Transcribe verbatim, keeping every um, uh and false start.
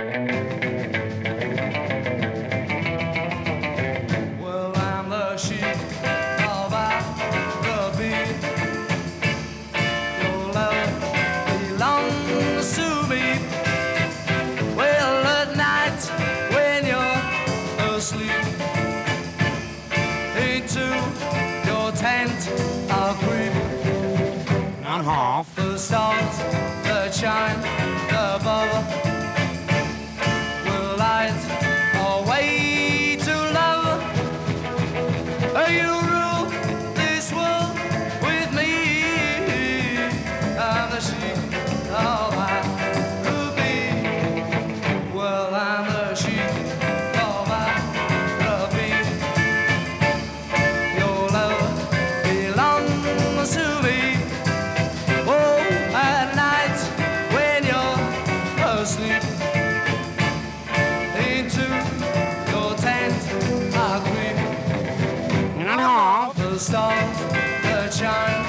Well, I'm the sheep of the beat. Your love belongs to me. Well, at night when you're asleep, into your tent I'll creep. Not half. The stars that shine above will light our way to love. You rule this world with me. I'm the sheep of I could be. Well, I'm the sheep of I could be. Your love belongs to me. Oh, at night when you're asleep, into your tent I creep. Not half. The stars that shine